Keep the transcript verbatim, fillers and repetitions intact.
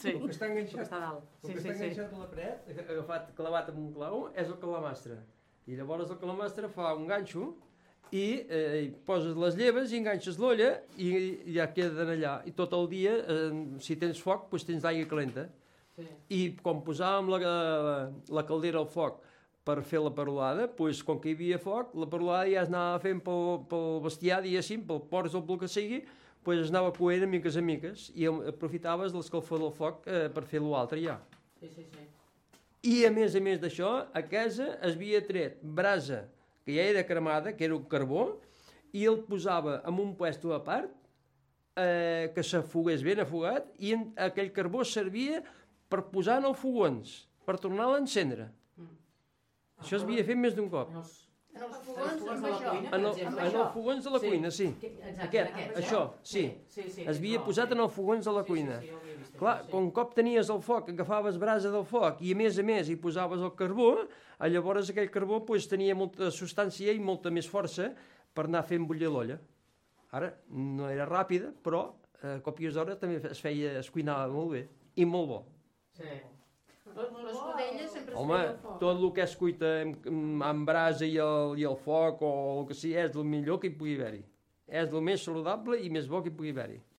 Sí, el que està el enganxat, que està a dalt. el Sí, que sí, està sí. enganxat a la paret, agafat, clavat amb un clau, és el calamastre. I llavors el calamastre fa un ganxo i eh, poses les lleves i enganxes l'olla i ja queden allà. I tot el dia, eh, si tens foc, doncs tens l'aigua calenta. Sí. I quan posàvem la, la, la caldera al foc per fer la perolada, doncs, com que hi havia foc, la perolada ja es anava fent pel, pel bestiar, diguéssim, pel porc o pel que sigui, doncs es anava coent a miques a miques i aprofitaves l'escalfor del foc eh, per fer l'altre ja. Sí, sí, sí. I a més a més d'això, a casa es havia tret brasa, que ja era cremada, que era un carbó, i el posava en un puesto a part, eh, que s'afogués ben afogat, i en, aquell carbó servia per posar en els fogons, per tornar-la a encendre. Mm. Això es havia fet més d'un cop. En els, En els en els fogons, fogons amb de la això. cuina, En, per el, exemple. en els fogons de la Sí. cuina, sí. Que- exacte, Aquest, en aquests, això, sí. Sí, sí, Es havia no, posat sí. en els fogons de la Sí, cuina. Sí, sí, jo ho havia vist, Clar, això, sí. com cop tenies el foc, agafaves brasa del foc i a més a més hi posaves el carbó, eh, llavors aquell carbó pues, tenia molta substància i molta més força per anar fent bullir l'olla. Ara, no era ràpida, però a còpies d'hora també es feia, es cuinava molt bé i molt bo. Sí. L'escudella sempre es Home, feia al foc. tot el que és cuita amb, amb brasa i el, i el foc o el que sigui és el millor que hi pugui haver-hi. És el més saludable i més bo que hi pugui haver-hi.